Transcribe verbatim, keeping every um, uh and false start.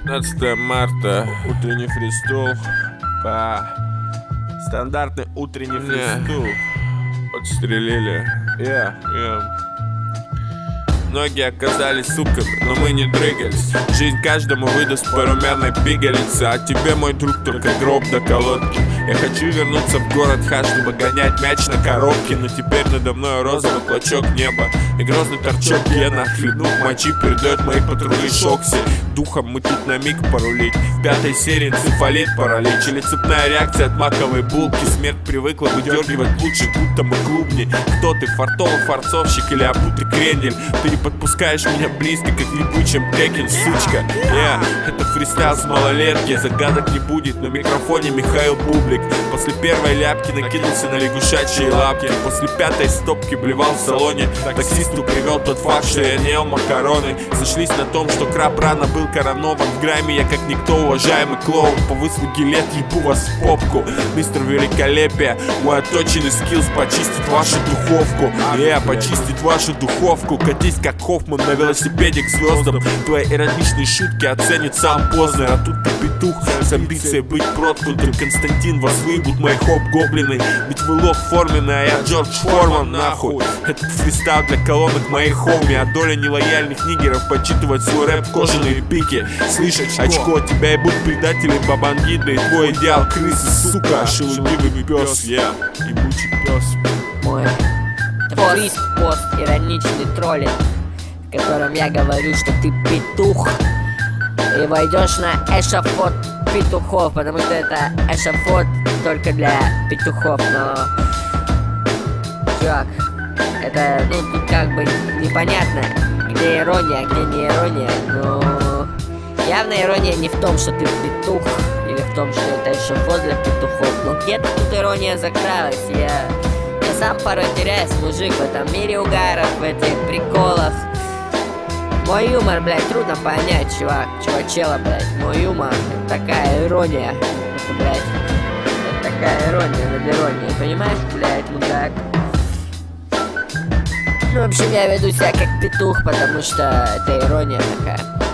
пятнадцатое марта, утренний фристул. По стандартный утренний фристул. Подстрелили. Yeah. Yeah. Многие оказались суками, но мы не дрыгались. Жизнь каждому выдаст по румяной пигалице, а тебе, мой друг, только гроб до колодки. Я хочу вернуться в город Ха, чтобы гонять мяч на коробке, но теперь надо мной розовый клочок неба и грозный торчок гена. Хлебнув мочи, передает мои патрули шокси. Духом мы тут на миг порулить. В пятой серии энцефалит, паралич или цепная реакция от маковой булки. Смерть привыкла выдергивать лучше, будто мы клубни. Кто ты, фартовый фарцовщик или обутый крендель? Ты не подпускаешь меня близко, как в ебучем Текен, сучка. Yeah, это фристайл с малолетки, загадок не будет. На микрофоне Михаил Бублик. После первой ляпки накинулся на лягушачьи лапки. После пятой стопки блевал в салоне. Таксисту привел тот факт, что я не ел макароны. Сошлись на том, что краб рано был коронован. В грайме я как никто, уважаемый клоун. По выслуге лет ебу вас в попку. Мистер Великолепие, мой отточенный скиллс почистить вашу духовку. Я yeah, почистить вашу духовку. Катись как Хоффман на велосипеде к звездам. Твои ироничные шутки оценит сам Познер. А тут ты петух с амбицией быть проткнутым. Константин, вас выебут мои хоп-гоблины. Ведь вы лох форменный, а я Джордж Форман, нахуй. Этот фристайл для колонок моих хоми. А доля нелояльных нигеров подсчитывать свой рэп в кожаные пики. Слышь, очко, тебя ебут предатели бабангиды. И твой идеал крысы, сука, шелудивый пес. Я ебучий пес. Мой пост, пост, ироничный троллинг, в котором я говорю, что ты петух и войдешь на эшафот петухов, потому что это эшафот только для петухов. Но, чувак, это, ну, тут как бы непонятно, где ирония, где не ирония. Но явно ирония не в том, что ты петух, или в том, что это эшафот для петухов. Но где-то тут ирония закралась. Я, я сам порой теряюсь, мужик, в этом мире угаров, в этих приколах. Мой юмор, блядь, трудно понять, чувак, чувачела, блядь. Мой юмор, это такая ирония. Это, блядь, это такая ирония над иронией, понимаешь, блядь, мудак? Ну, в общем, я веду себя как петух, потому что это ирония такая.